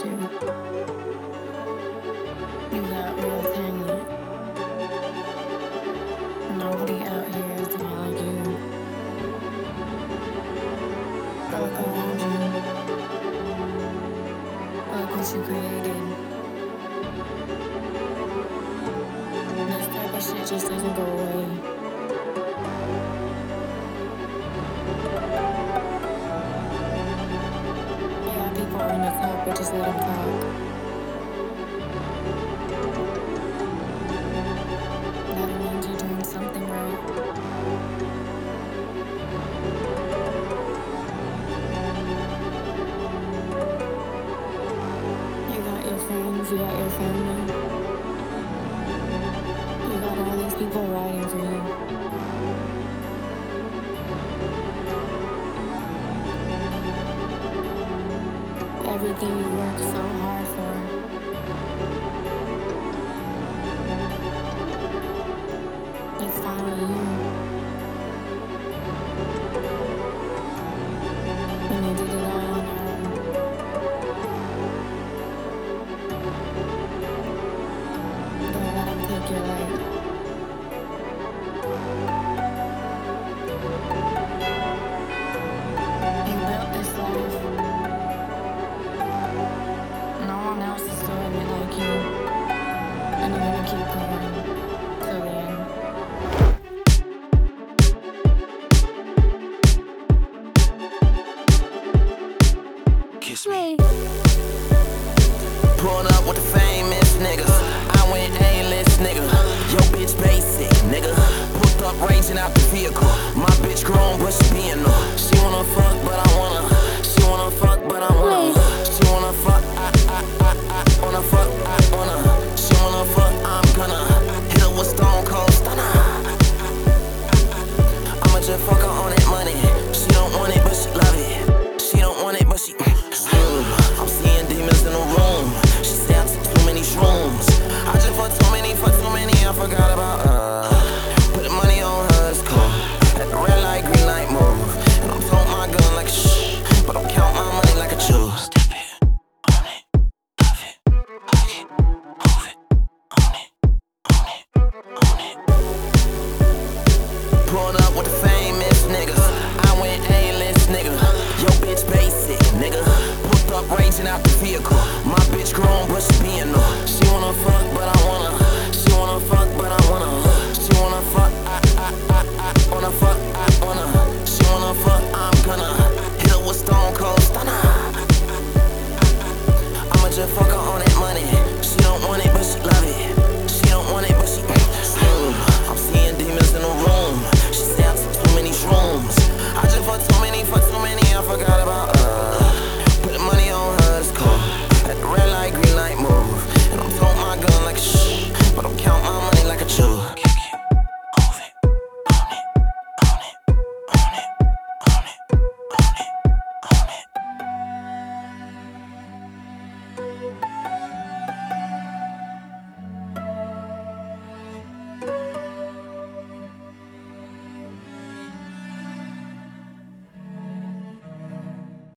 you. You got real talent. Nobody out here is like you. Look around you. Look what you created. This type of shit just doesn't go away. Yeah, people are gonna talk, but just let them talk. That means you're doing something right. You got your friends, you got your family. You got all these people riding for you. Everything you work so hard for. It's finally you. And you did it all on your own. Don't let them take your life. You built this life. No one else is doing it like you. And you're gonna keep going till the end. Kiss me. Pulling up with the famous niggas. I went A-list, nigga. Yo, bitch basic, nigga. Pulled up raging out the vehicle. My bitch grown, but she being no. She wanna fuck, but I wanna. She wanna fuck, but I wanna. She wanna fuck, I wanna fuck, I wanna. She wanna fuck, I'm gonna hit her with stone cold stunner. I'ma just fuck her on